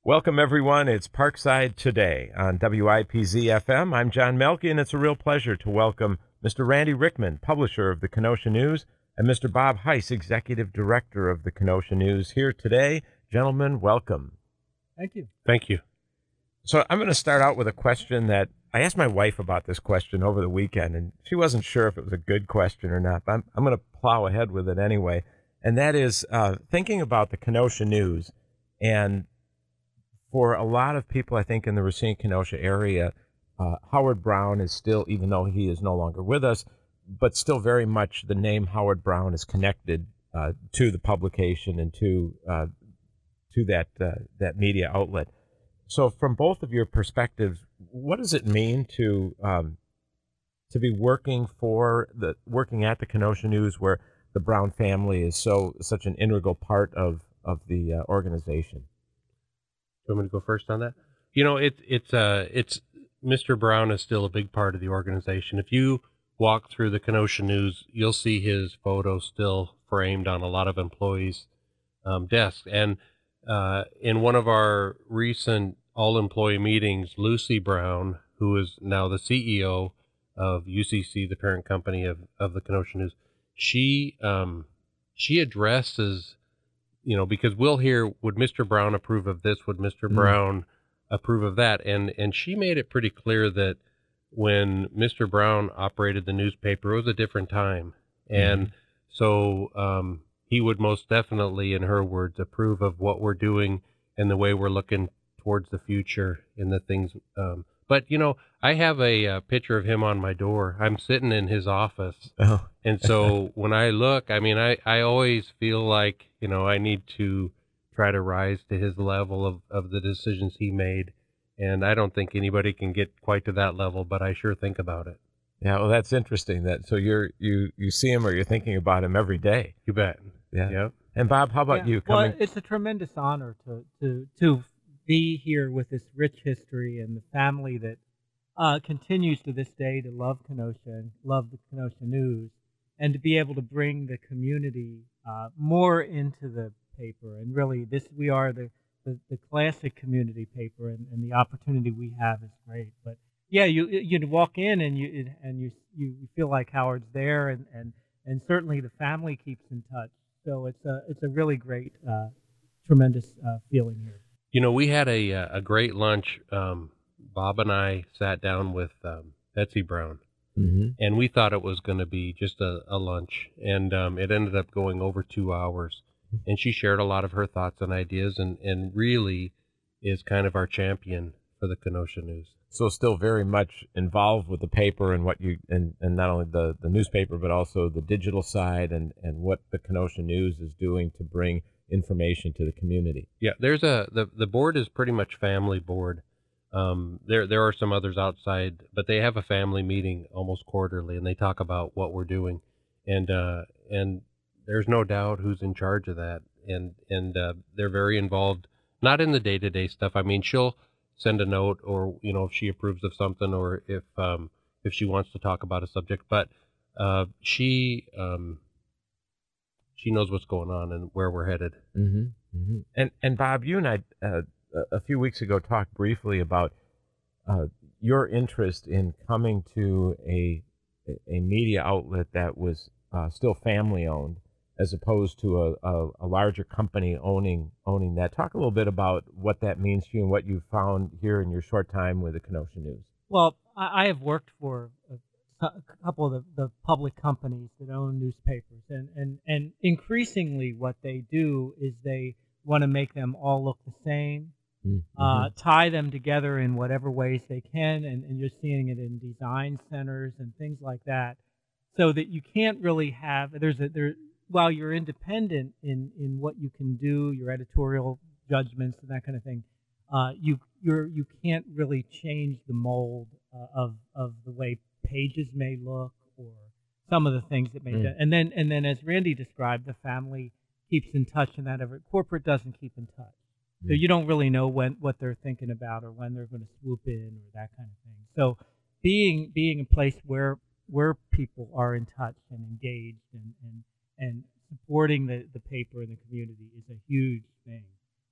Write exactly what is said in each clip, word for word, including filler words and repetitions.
Welcome, everyone. It's Parkside Today on W I P Z F M. I'm John Melky, and it's a real pleasure to welcome Mister Randy Rickman, publisher of the Kenosha News, and Mister Bob Heiss, executive director of the Kenosha News, here today. Gentlemen, welcome. Thank you. Thank you. So I'm going to start out with a question that I asked my wife about this question over the weekend, and she wasn't sure if it was a good question or not, but I'm, I'm going to plow ahead with it anyway. And that is uh, thinking about the Kenosha News. And for a lot of people, I think, in the Racine-Kenosha area, uh, Howard Brown is still, even though he is no longer with us, but still very much the name Howard Brown is connected uh, to the publication and to uh, to that uh, that media outlet. So, from both of your perspectives, what does it mean to um, to be working for the working at the Kenosha News, where the Brown family is so such an integral part of of the uh, organization? Do you want me to go first on that? You know, it, it's uh, it's Mister Brown is still a big part of the organization. If you walk through the Kenosha News, you'll see his photo still framed on a lot of employees' um, desks. And uh, in one of our recent all-employee meetings, Lucy Brown, who is now the C E O of U C C, the parent company of, of the Kenosha News, she um, she addresses, you know, because we'll hear, would Mister Brown approve of this? Would Mister Mm. Brown approve of that? And and she made it pretty clear that when Mister Brown operated the newspaper, it was a different time. And mm. so um, he would most definitely, in her words, approve of what we're doing and the way we're looking towards the future and the things. Um, but, you know, I have a, a picture of him on my door. I'm sitting in his office. Oh. And so when I look, I mean, I, I always feel like, you know, I need to try to rise to his level of, of the decisions he made. And I don't think anybody can get quite to that level, but I sure think about it. Yeah, well, that's interesting. That so you're you you see him or you're thinking about him every day. You bet. Yeah. Yeah. And Bob, how about yeah. you? Coming? Well, it's a tremendous honor to to to be here with this rich history and the family that uh, continues to this day to love Kenosha and love the Kenosha News, and to be able to bring the community uh, more into the paper. And really, this we are the the, the classic community paper, and, and the opportunity we have is great. But yeah, you you walk in and you and you you feel like Howard's there, and, and, and certainly the family keeps in touch. So it's a it's a really great, uh, tremendous uh, feeling here. You know, we had a a great lunch. Um, Bob and I sat down with um, Betsy Brown, mm-hmm. and we thought it was going to be just a, a lunch, and um, it ended up going over two hours. And she shared a lot of her thoughts and ideas, and, and really is kind of our champion for the Kenosha News. So still very much involved with the paper and what you and, and not only the, the newspaper, but also the digital side and, and what the Kenosha News is doing to bring information to the community. Yeah, there's a the, the board is pretty much family board. Um, there there are some others outside, but they have a family meeting almost quarterly, and they talk about what we're doing, and uh, and there's no doubt who's in charge of that, and and uh, they're very involved, not in the day to day stuff. I mean, she'll send a note, or you know, if she approves of something, or if um, if she wants to talk about a subject, but uh, she um, she knows what's going on and where we're headed. Mm-hmm. Mm-hmm. And and Bob, you and I uh, a few weeks ago talked briefly about uh, your interest in coming to a a media outlet that was uh, still family owned, as opposed to a, a, a larger company owning owning that. Talk a little bit about what that means to you and what you found here in your short time with the Kenosha News. Well, I, I have worked for a, a couple of the, the public companies that own newspapers, and, and, and increasingly what they do is they want to make them all look the same, mm-hmm. uh, tie them together in whatever ways they can, and, and you're seeing it in design centers and things like that, so that you can't really have, there's a, there, while you're independent in, in what you can do, your editorial judgments and that kind of thing, uh, you you're you can't really change the mold uh, of of the way pages may look or some of the things that may. Mm. Do. And then and then as Randy described, the family keeps in touch, and that every corporate doesn't keep in touch. Mm. So you don't really know when what they're thinking about or when they're going to swoop in or that kind of thing. So being being a place where where people are in touch and engaged and and and supporting the, the paper and the community is a huge thing.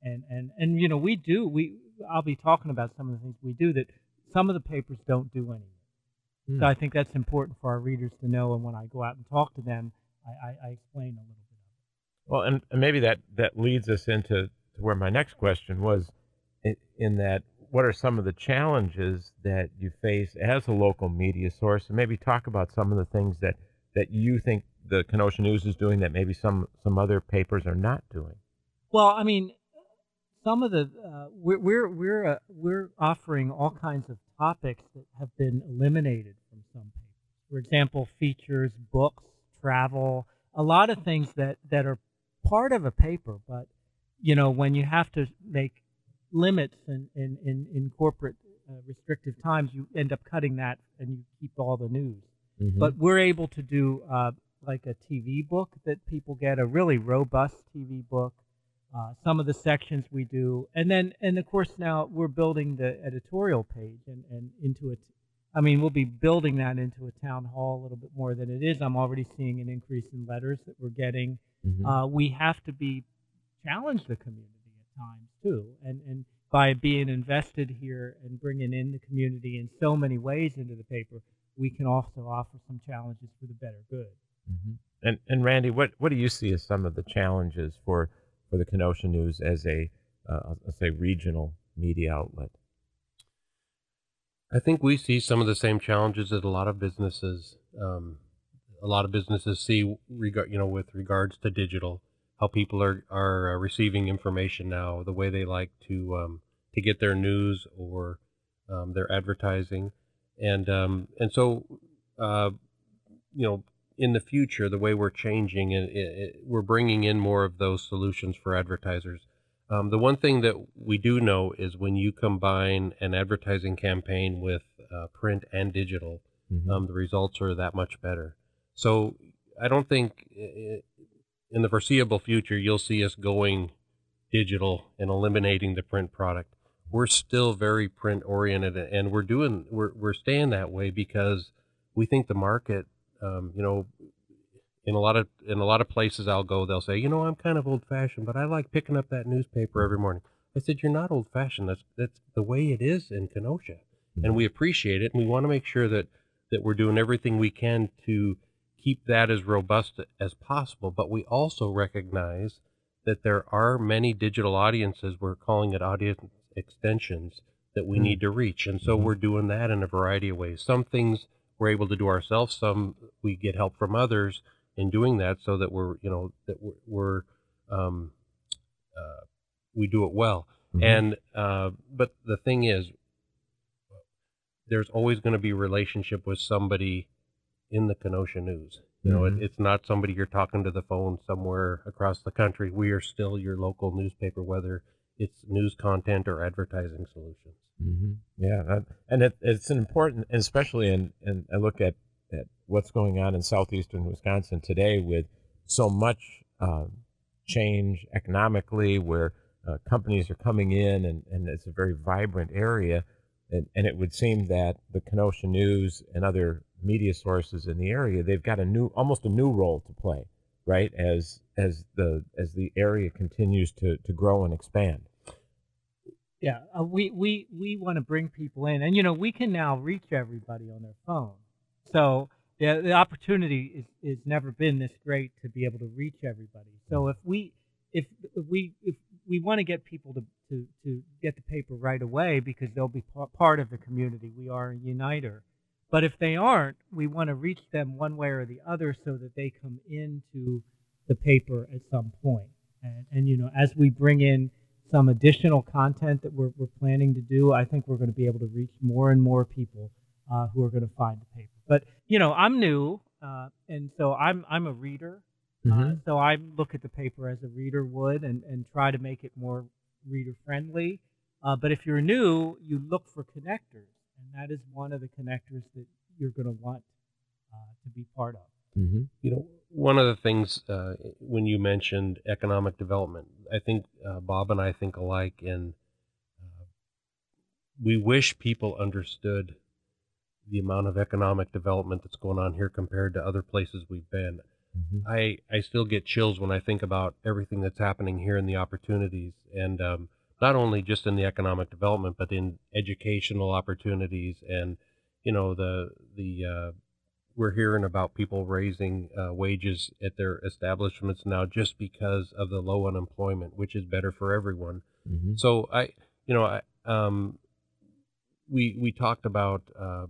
And and and you know, we do we I'll be talking about some of the things we do that some of the papers don't do anymore. Hmm. So I think that's important for our readers to know. And when I go out and talk to them, I, I, I explain a little bit of it. Well, and, and maybe that, that leads us into to where my next question was in, in that what are some of the challenges that you face as a local media source, and maybe talk about some of the things that, that you think the Kenosha News is doing that maybe some, some other papers are not doing. Well, I mean, some of the uh, we're we're we're, uh, we're offering all kinds of topics that have been eliminated from some papers. For example, features, books, travel, a lot of things that, that are part of a paper, but you know, when you have to make limits in in, in, in corporate uh, restrictive times, you end up cutting that and you keep all the news. Mm-hmm. But we're able to do uh, like a T V book that people get, a really robust T V book. Uh, some of the sections we do, and then, and of course now we're building the editorial page and, and into it. I mean, we'll be building that into a town hall a little bit more than it is. I'm already seeing an increase in letters that we're getting. Mm-hmm. Uh, we have to be challenge the community at times too, and and by being invested here and bringing in the community in so many ways into the paper, we can also offer some challenges for the better good. Mm-hmm. And and Randy, what what do you see as some of the challenges for for the Kenosha News as a, uh, let's say, regional media outlet? I think we see some of the same challenges that a lot of businesses, um, a lot of businesses see, regard, you know, with regards to digital, how people are are uh, receiving information now, the way they like to um, to get their news or um, their advertising, and um, and so uh, you know. In the future, the way we're changing and it, it, we're bringing in more of those solutions for advertisers. Um, the one thing that we do know is when you combine an advertising campaign with uh, print and digital, Mm-hmm. um, the results are that much better. So I don't think i- in the foreseeable future you'll see us going digital and eliminating the print product. We're still very print oriented, and we're doing we're we're staying that way because we think the market. Um, you know, in a lot of in a lot of places I'll go, they'll say, you know, I'm kind of old fashioned, but I like picking up that newspaper every morning. I said, you're not old fashioned. That's that's the way it is in Kenosha, Mm-hmm. and we appreciate it, and we want to make sure that that we're doing everything we can to keep that as robust as possible. But we also recognize that there are many digital audiences. We're calling it audience extensions that we Mm. need to reach, and so Mhm. we're doing that in a variety of ways. Some things we're able to do ourselves. Some we get help from others in doing that, so that we're, you know, that we're, we're um, uh, we do it well. Mhm. And uh, but the thing is, there's always going to be a relationship with somebody in the Kenosha News. You know, Mhm. it, it's not somebody you're talking to the phone somewhere across the country. We are still your local newspaper, whether it's news content or advertising solutions. Mm-hmm. Yeah, that, and it, it's an important, especially in, in I look at, at what's going on in southeastern Wisconsin today with so much um, change economically, where uh, companies are coming in, and, and it's a very vibrant area, and, and it would seem that the Kenosha News and other media sources in the area, they've got a new, almost a new role to play, right? As as the as the area continues to to grow and expand. Yeah, uh, we we we want to bring people in, and you know, we can now reach everybody on their phone. So the the opportunity is is never been this great to be able to reach everybody. So if we if, if we if we want to get people to, to to get the paper right away because they'll be p- part of the community. We are a uniter. But if they aren't, we want to reach them one way or the other so that they come into the paper at some point. And and you know, as we bring in some additional content that we're, we're planning to do, I think we're going to be able to reach more and more people uh, who are going to find the paper. But you know, I'm new, uh, and so I'm I'm a reader, uh, Mhm. so I look at the paper as a reader would, and, and try to make it more reader friendly. Uh, but if you're new, you look for connectors, and that is one of the connectors that you're going to want uh, to be part of. Mm-hmm. You know, one of the things uh, when you mentioned economic development, I think uh, Bob and I think alike in uh, we wish people understood the amount of economic development that's going on here compared to other places we've been. Mhm. I I still get chills when I think about everything that's happening here and the opportunities, and um, not only just in the economic development, but in educational opportunities, and you know the the uh, we're hearing about people raising uh, wages at their establishments now just because of the low unemployment, which is better for everyone. Mhm. So I, you know, I um, we we talked about. Uh,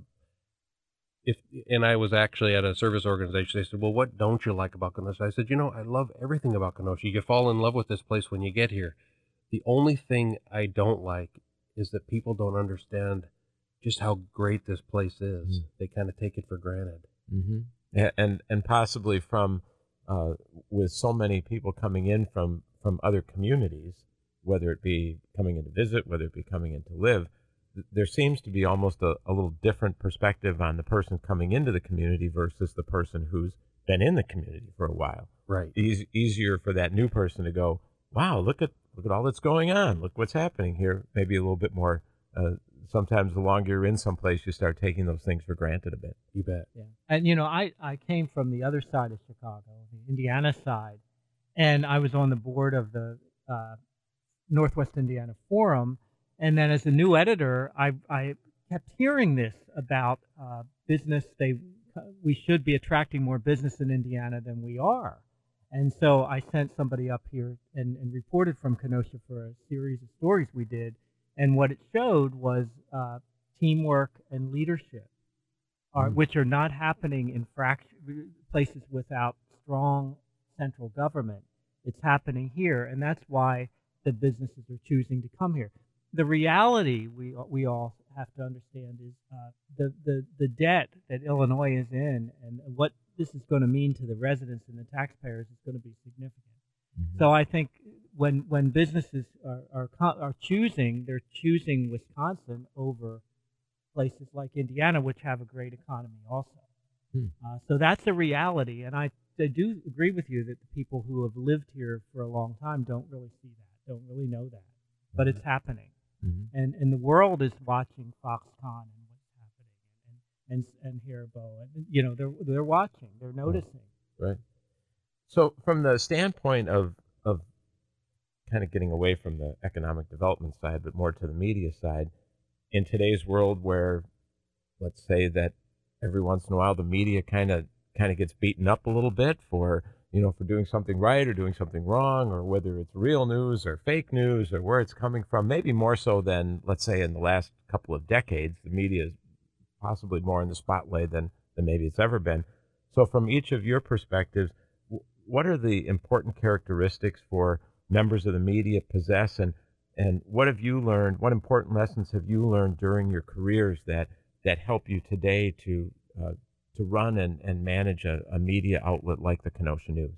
if and I was actually at a service organization. They said, "Well, what don't you like about Kenosha?" I said, "You know, I love everything about Kenosha. You fall in love with this place when you get here. The only thing I don't like is that people don't understand just how great this place is. Mm. They kind of take it for granted." Mhm. A- And and possibly from uh, with so many people coming in from from other communities, whether it be coming in to visit, whether it be coming in to live, th- there seems to be almost a, a little different perspective on the person coming into the community versus the person who's been in the community for a while. Right. Eas easier for that new person to go, wow, look at look at all that's going on. Look what's happening here. Maybe a little bit more. Uh, sometimes the longer you're in someplace, you start taking those things for granted a bit. You bet. Yeah. And you know, I I came from the other side of Chicago, the Indiana side, and I was on the board of the uh, Northwest Indiana Forum. And then as a new editor, I I kept hearing this about uh, business. They we should be attracting more business in Indiana than we are. And so I sent somebody up here and, and reported from Kenosha for a series of stories we did. And what it showed was uh, teamwork and leadership, are, Mm. which are not happening in fract- places without strong central government. It's happening here, and that's why the businesses are choosing to come here. The reality we we all have to understand is uh, the, the the debt that Illinois is in, and what this is going to mean to the residents and the taxpayers is going to be significant. Mhm. So I think when when businesses are are, co- are choosing, they're choosing Wisconsin over places like Indiana, which have a great economy also. Hmm. Uh, so that's a reality, and I, I do agree with you that the people who have lived here for a long time don't really see that, don't really know that, but it's happening, Mhm. and and the world is watching Foxconn and what's happening, and and and Haribo, and you know they're they're watching, they're noticing. Right. So, from the standpoint of of kind of getting away from the economic development side, but more to the media side, in today's world, where let's say that every once in a while the media kind of kind of gets beaten up a little bit for you know for doing something right or doing something wrong, or whether it's real news or fake news or where it's coming from, maybe more so than let's say in the last couple of decades, the media is possibly more in the spotlight than than maybe it's ever been. So, from each of your perspectives, w- what are the important characteristics for members of the media possess, and and what have you learned? What important lessons have you learned during your careers that that help you today to uh, to run and, and manage a, a media outlet like the Kenosha News?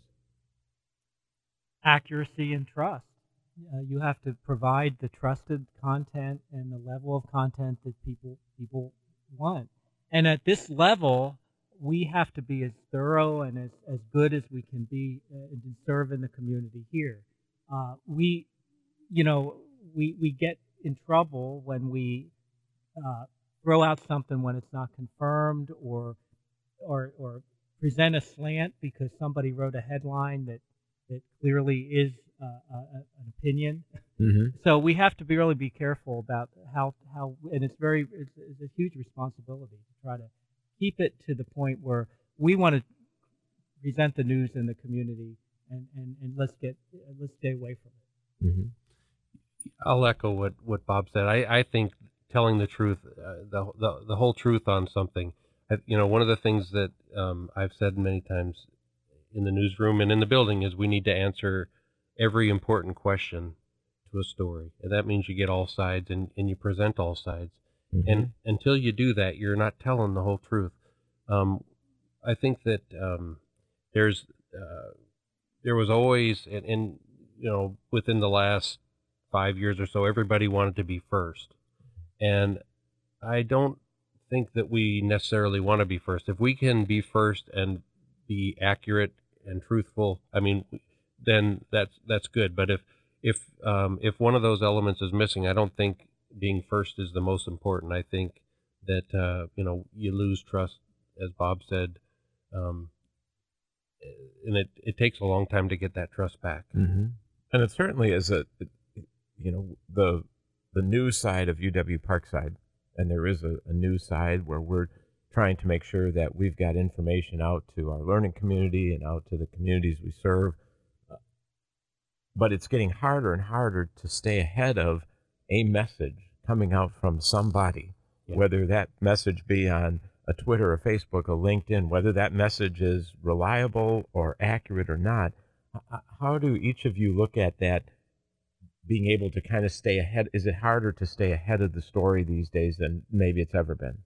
Accuracy and trust. Uh, you have to provide the trusted content and the level of content that people people want. And at this level, we have to be as thorough and as, as good as we can be uh, and serve in the community here. Uh, we, you know, we we get in trouble when we uh, throw out something when it's not confirmed, or or or present a slant because somebody wrote a headline that that clearly is uh, a, a- an opinion. Mm-hmm. So we have to be really be careful about how how, and it's very it's, it's a huge responsibility to try to keep it to the point where we want to present the news in the community, and and and let's get let's stay away from it. Mm-hmm. I'll echo what, what Bob said. I, I think telling the truth, uh, the, the the whole truth on something. I, you know, one of the things that um, I've said many times in the newsroom and in the building is we need to answer every important question to a story, and that means you get all sides and, and you present all sides. Mm-hmm. And until you do that, you're not telling the whole truth. Um, I think that um, there's uh, there was always, and, and you know, within the last five years or so, everybody wanted to be first, and I don't think that we necessarily want to be first. If we can be first and be accurate and truthful, I mean, then that's that's good. But if if um, if one of those elements is missing, I don't think being first is the most important. I think that uh, you know you lose trust, as Bob said, um, and it, it takes a long time to get that trust back. Mm-hmm. And it certainly is a, you know, the the news side of U W Parkside, and there is a, a news side where we're trying to make sure that we've got information out to our learning community and out to the communities we serve. But it's getting harder and harder to stay ahead of a message coming out from somebody, yeah. whether that message be on a Twitter or Facebook or LinkedIn, whether that message is reliable or accurate or not. How do each of you look at that, being able to kind of stay ahead? Is it harder to stay ahead of the story these days than maybe it's ever been?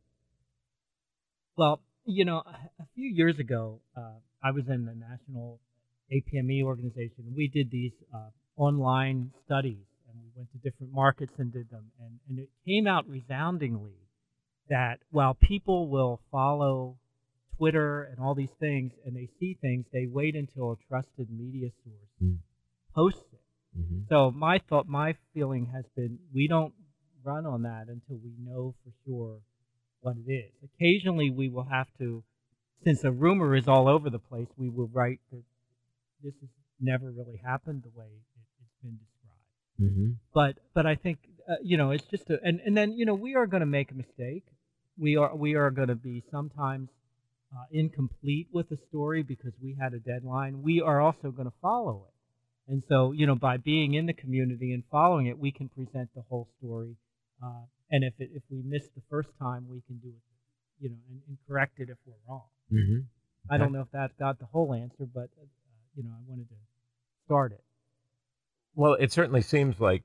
Well, you know, a few years ago, uh, I was in the National A P M E organization. We did these uh, online studies, and we went to different markets and did them. And, and it came out resoundingly that while people will follow Twitter and all these things, and they see things, they wait until a trusted media source mm. posts it. Mm-hmm. So my thought, my feeling has been, we don't run on that until we know for sure what it is. Occasionally we will have to, since a rumor is all over the place, we will write that this has never really happened the way it, it's been described. Mm-hmm. But but I think uh, you know, it's just a, and and then you know, we are going to make a mistake. We are we are going to be sometimes uh, incomplete with a story because we had a deadline. We are also going to follow it, and so you know, by being in the community and following it, we can present the whole story. Uh, and if it, if we miss the first time, we can do it, you know, and, and correct it if we're wrong. Mm-hmm. Okay. I don't know if that got the whole answer, but uh, you know, I wanted to start it. Well, it certainly seems like,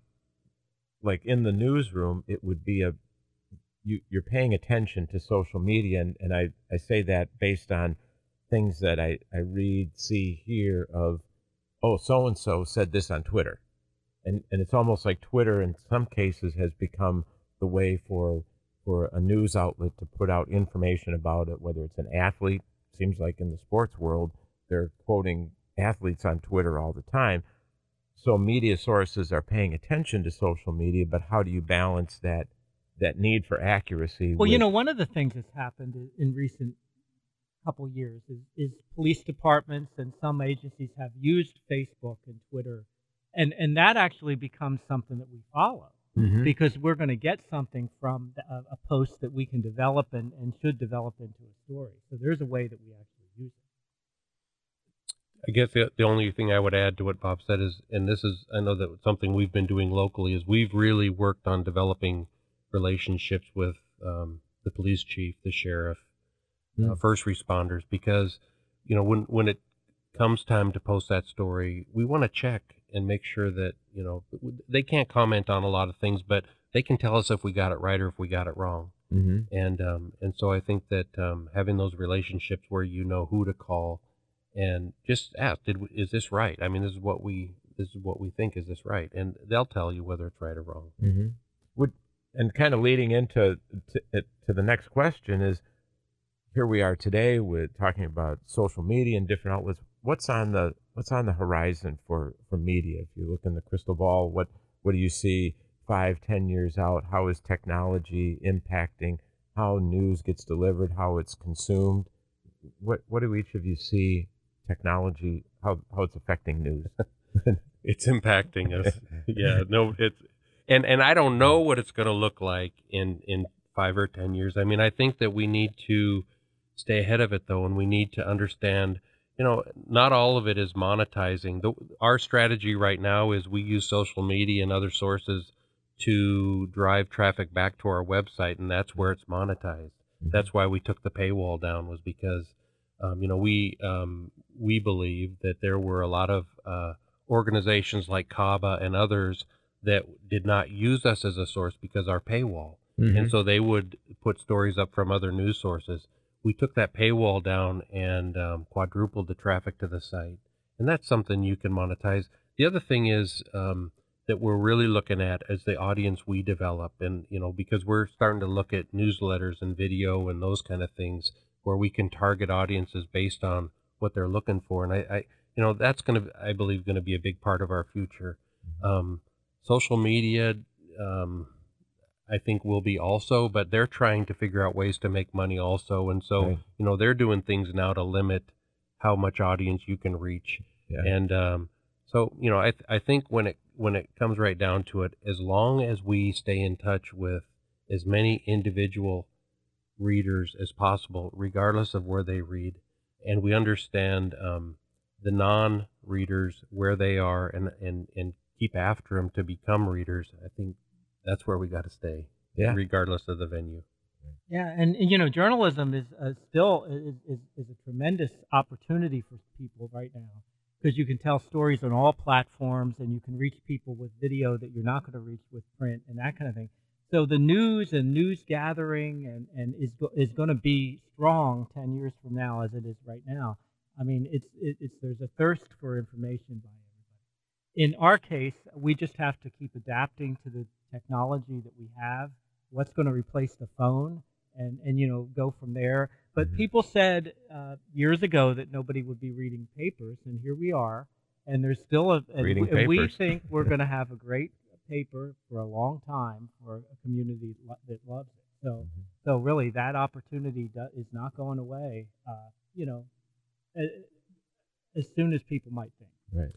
like in the newsroom, it would be a, you, you're paying attention to social media, and, and I, I say that based on things that I, I read, see, hear of, oh, so-and-so said this on Twitter. And and it's almost like Twitter in some cases has become the way for for a news outlet to put out information about it, whether it's an athlete. Seems like in the sports world, they're quoting athletes on Twitter all the time. So media sources are paying attention to social media, but how do you balance that that need for accuracy? Well, with... you know, one of the things that's happened in recent couple years is, is police departments and some agencies have used Facebook and Twitter, and, and that actually becomes something that we follow. Mm-hmm. Because we're going to get something from the, a, a post that we can develop and, and should develop into a story. So there's a way that we actually use it. I guess the, the only thing I would add to what Bob said is, and this is, I know that something we've been doing locally, is we've really worked on developing relationships with um, the police chief, the sheriff, mm-hmm. uh, first responders, because, you know, when, when it comes time to post that story, we want to check and make sure that, you know, they can't comment on a lot of things, but they can tell us if we got it right or if we got it wrong. Mm-hmm. And um, and so I think that um, having those relationships where you know who to call and just ask, did we, is this right? I mean, this is what we this is what we think. Is this right? And they'll tell you whether it's right or wrong. Mm-hmm. Would and kind of leading into to, to the next question is, here we are today with talking about social media and different outlets. What's on the what's on the horizon for, for media? If you look in the crystal ball, what what do you see five, ten years out? How is technology impacting how news gets delivered, how it's consumed? What what do each of you see technology, how how it's affecting news? It's impacting us. Yeah, no, it's and and I don't know what it's going to look like in in five or ten years. I mean, I think that we need to stay ahead of it though, and we need to understand. You know, not all of it is monetizing. The, our strategy right now is we use social media and other sources to drive traffic back to our website, and that's where it's monetized. Mm-hmm. That's why we took the paywall down, was because, um, you know, we um, we believe that there were a lot of uh, organizations like CABA and others that did not use us as a source because our paywall, mm-hmm. and so they would put stories up from other news sources. We took that paywall down and um, quadrupled the traffic to the site. And that's something you can monetize. The other thing is um, that we're really looking at as the audience we develop. And, you know, because we're starting to look at newsletters and video and those kind of things where we can target audiences based on what they're looking for. And I, I you know, that's going to, I believe, going to be a big part of our future. Um, social media, um, I think will be also, but they're trying to figure out ways to make money also. And so, right. you know, they're doing things now to limit how much audience you can reach. Yeah. And um, so, you know, I th- I think when it when it comes right down to it, as long as we stay in touch with as many individual readers as possible, regardless of where they read, and we understand um, the non-readers where they are, and and and keep after them to become readers, I think that's where we got to stay, Yeah. regardless of the venue. Yeah, and, and you know, journalism is uh, still is, is, is a tremendous opportunity for people right now, because you can tell stories on all platforms, and you can reach people with video that you're not going to reach with print and that kind of thing. So the news and news gathering and, and is go, is going to be strong ten years from now as it is right now. I mean, it's it, it's there's a thirst for information by everybody. In our case, we just have to keep adapting to the technology that we have. What's going to replace the phone, and and you know, go from there. But Mhm. people said uh, years ago that nobody would be reading papers, and here we are. And there's still a and, Reading and we papers. think we're going to have a great paper for a long time for a community lo- that loves it. So Mhm. so really, that opportunity do, is not going away. Uh, you know, as, as soon as people might think. Right.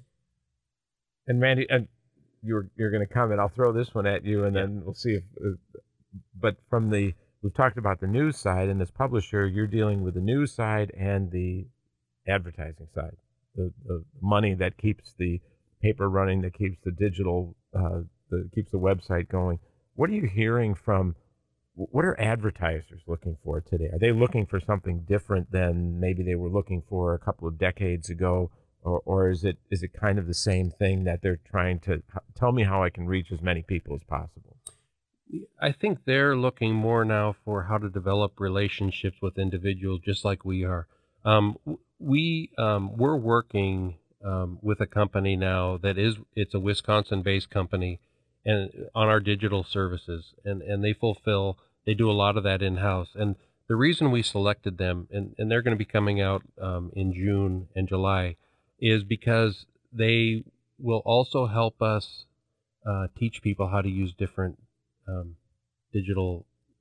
And Randy, and you're you're going to comment. I'll throw this one at you, and then we'll see if. Uh, but from the we've talked about the news side, and as publisher, you're dealing with the news side and the advertising side, the the money that keeps the paper running, that keeps the digital, uh, that keeps the website going. What are you hearing from? What are advertisers looking for today? Are they looking for something different than maybe they were looking for a couple of decades ago? Or, or is it is it kind of the same thing that they're trying to tell me how I can reach as many people as possible? I think they're looking more now for how to develop relationships with individuals, just like we are. Um, we um, we're working um, with a company now that is it's a Wisconsin-based company, and on our digital services, and and they fulfill they do a lot of that in house. And the reason we selected them, and and they're going to be coming out um, in June and July, is because they will also help us uh, teach people how to use different um, digital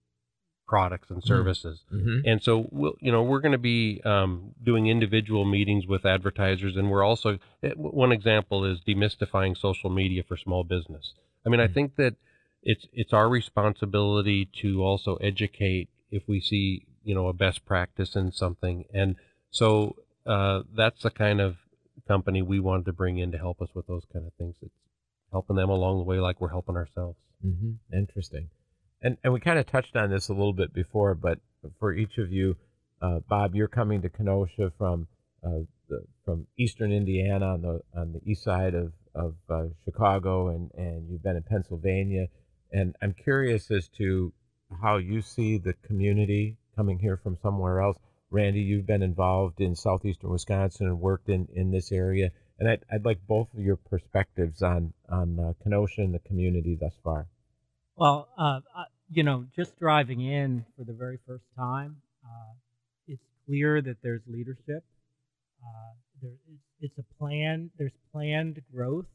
products and services. Mm-hmm. And so, we'll, you know, we're going to be um, doing individual meetings with advertisers, and we're also, one example is demystifying social media for small business. I mean, I think that it's it's our responsibility to also educate if we see, you know, a best practice in something. And so uh, that's the kind of company we wanted to bring in to help us with those kind of things. It's helping them along the way like we're helping ourselves. Mm-hmm. Interesting. And and we kind of touched on this a little bit before, but for each of you, uh, Bob, you're coming to Kenosha from uh, the, from eastern Indiana on the on the east side of of uh, Chicago, and and you've been in Pennsylvania. And I'm curious as to how you see the community coming here from somewhere else. Randy, you've been involved in southeastern Wisconsin and worked in, in this area, and I'd, I'd like both of your perspectives on on uh, Kenosha and the community thus far. Well, uh, I- you know, just driving in for the very first time, uh, it's clear that there's leadership. Uh, there, it's, it's a plan. There's planned growth.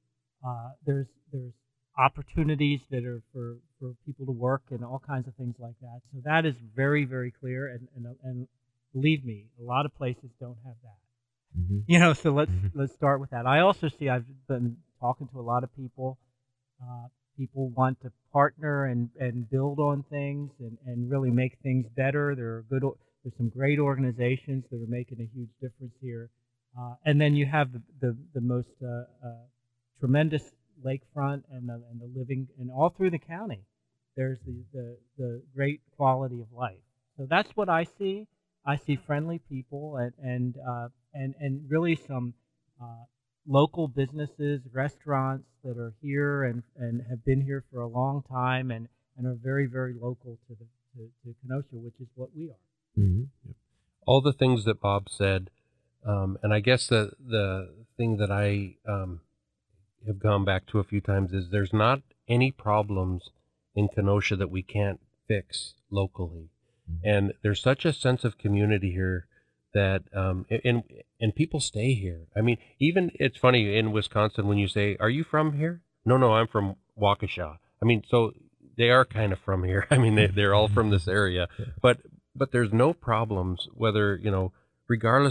Uh, there's there's opportunities that are for, for people to work and all kinds of things like that. So that is very, very clear. And and, and believe me, a lot of places don't have that. Mm-hmm. You know, so let's Mhm. let's start with that. I also see I've been talking to a lot of people. Uh, people want to partner and, and build on things and, and really make things better. There are good, o- there's some great organizations that are making a huge difference here. Uh, and then you have the the, the most uh, uh, tremendous lakefront and the, and the living, and all through the county, there's the, the the great quality of life. So that's what I see. I see friendly people and and uh, and and really some uh, local businesses, restaurants that are here and, and have been here for a long time and, and are very, very local to the to, to Kenosha, which is what we are. Mm-hmm. All the things that Bob said, um, and I guess the the thing that I um, have gone back to a few times is there's not any problems in Kenosha that we can't fix locally. Mm-hmm. And there's such a sense of community here that um, and and people stay here. I mean, even it's funny in Wisconsin when you say, "Are you from here?" No, no, I'm from Waukesha. I mean, so they are kind of from here. I mean, they, they're all from this area, but but there's no problems whether you know, regardless of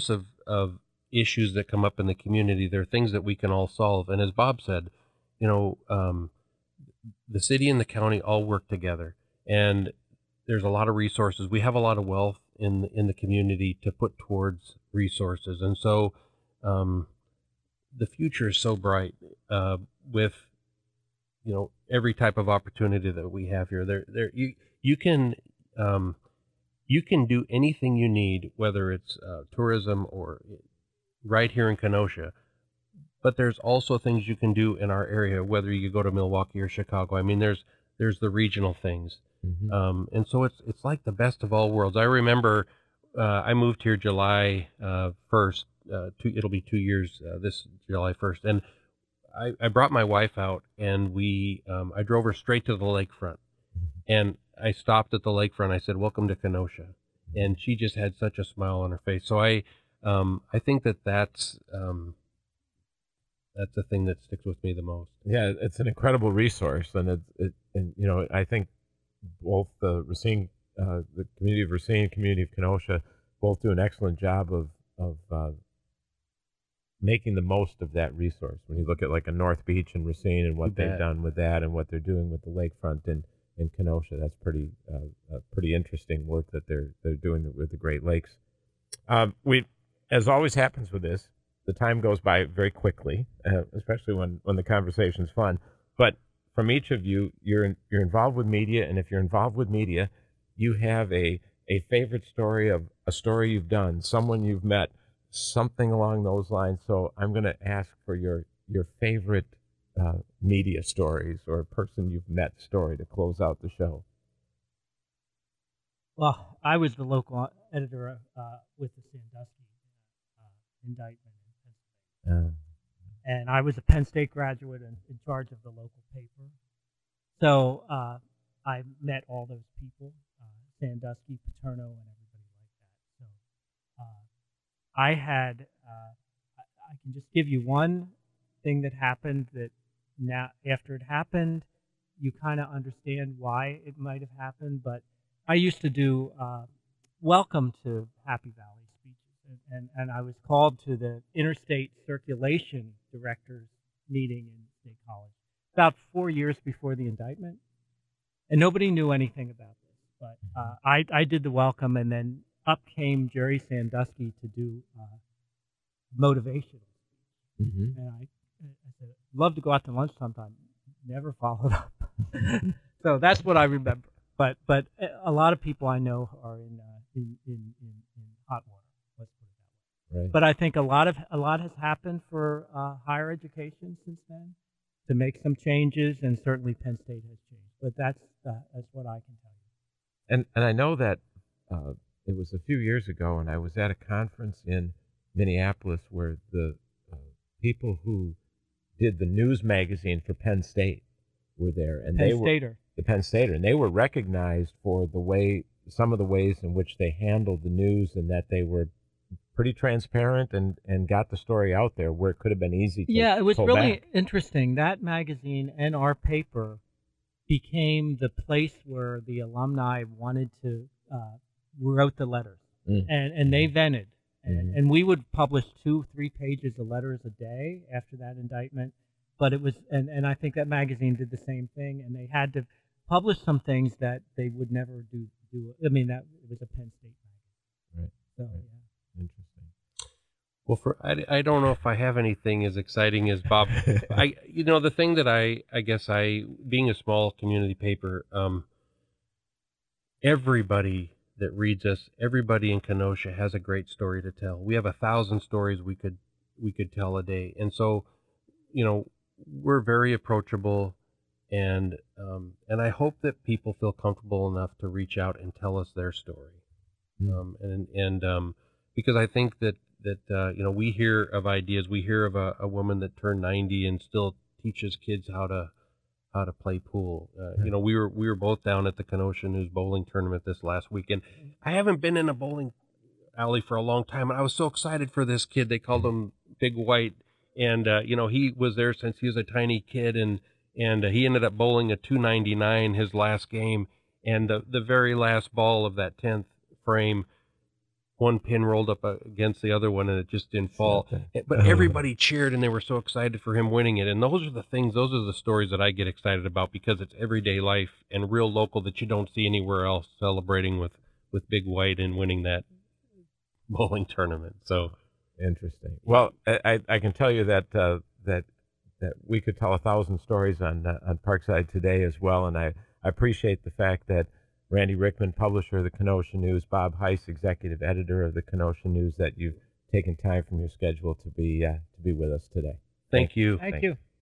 of issues that come up in the community. They're things that we can all solve. And as Bob said, you know, um, the city and the county all work together, and there's a lot of resources. We have a lot of wealth in in the community to put towards resources, and so um, the future is so bright uh, with you know every type of opportunity that we have here. There, there you you can um, you can do anything you need, whether it's uh, tourism or right here in Kenosha. But there's also things you can do in our area, whether you go to Milwaukee or Chicago. I mean, there's there's the regional things, mm-hmm. um, and so it's it's like the best of all worlds. I remember uh, I moved here July uh, first. Uh, two, it'll be two years uh, this July first, and I, I brought my wife out, and we um, I drove her straight to the lakefront, and I stopped at the lakefront. I said, "Welcome to Kenosha," and she just had such a smile on her face. So I um, I think that that's um, that's the thing that sticks with me the most. Yeah, it's an incredible resource, and it, it and you know I think both the Racine, uh, the community of Racine, community of Kenosha, both do an excellent job of of uh, making the most of that resource. When you look at like a North Beach and Racine and what they've done with that, and what they're doing with the lakefront in in Kenosha, that's pretty uh, uh, pretty interesting work that they're they're doing with the Great Lakes. Um, we, as always happens with this, the time goes by very quickly, uh, especially when, when the conversation's fun. But from each of you, you're in, you're involved with media, and if you're involved with media, you have a, a favorite story of a story you've done, someone you've met, something along those lines. So I'm going to ask for your your favorite uh, media stories or a person you've met story to close out the show. Well, I was the local editor uh, with the Sandusky uh, indictment. Um, and I was a Penn State graduate and in charge of the local paper. So uh, I met all those people, uh, Sandusky, Paterno, and everybody like that. So uh, I had, uh, I can just give you one thing that happened that now, after it happened, you kind of understand why it might have happened. But I used to do uh, welcome to Happy Valley. And, and I was called to the interstate circulation directors meeting in State College about four years before the indictment. And nobody knew anything about this. But uh, I, I did the welcome, and then up came Jerry Sandusky to do uh, motivational. Mm-hmm. And I, I said, I'd love to go out to lunch sometime. Never followed up. So that's what I remember. But but a lot of people I know are in, uh, in, in, in, in hot water. Let's put it that way. Right. But I think a lot of a lot has happened for uh, higher education since then to make some changes, and certainly Penn State has changed. But that's uh, that's what I can tell you. And and I know that uh, it was a few years ago, and I was at a conference in Minneapolis where the uh, people who did the news magazine for Penn State were there, and Penn they were Stater. the Penn Stater, and they were recognized for the way some of the ways in which they handled the news, and that they were pretty transparent and, and got the story out there where it could have been easy to Yeah, it was pull really back. interesting. That magazine and our paper became the place where the alumni wanted to, uh, wrote the letters. Mm. And, and they vented. And, Mhm. and we would publish two, three pages of letters a day after that indictment. But it was, and, and I think that magazine did the same thing, and they had to publish some things that they would never do. do I mean, that it was a Penn State magazine. Right. So, Right. yeah. Interesting. Well, for I, I don't know if I have anything as exciting as Bob. I you know the thing that I I guess I being a small community paper, um, everybody that reads us, everybody in Kenosha has a great story to tell. We have a thousand stories we could we could tell a day, and so you know we're very approachable, and um, and I hope that people feel comfortable enough to reach out and tell us their story, Mm. um, and and um, because I think that that uh, you know we hear of ideas, we hear of a, a woman that turned ninety and still teaches kids how to how to play pool. Uh, Yeah. You know, we were we were both down at the Kenosha News bowling tournament this last weekend. I haven't been in a bowling alley for a long time, and I was so excited for this kid. They called him Big White, and uh, you know he was there since he was a tiny kid, and and uh, he ended up bowling a two ninety-nine his last game, and the the very last ball of that tenth frame, one pin rolled up against the other one and it just didn't fall. Okay. But everybody cheered and they were so excited for him winning it. And those are the things, those are the stories that I get excited about because it's everyday life and real local that you don't see anywhere else, celebrating with, with Big White and winning that bowling tournament. So interesting. Well, I, I can tell you that uh, that that we could tell a thousand stories on uh, on Parkside today as well, and I, I appreciate the fact that Randy Rickman, publisher of the Kenosha News, Bob Heiss, executive editor of the Kenosha News, that you've taken time from your schedule to be uh, to be with us today. Thank you. Thank Thank you.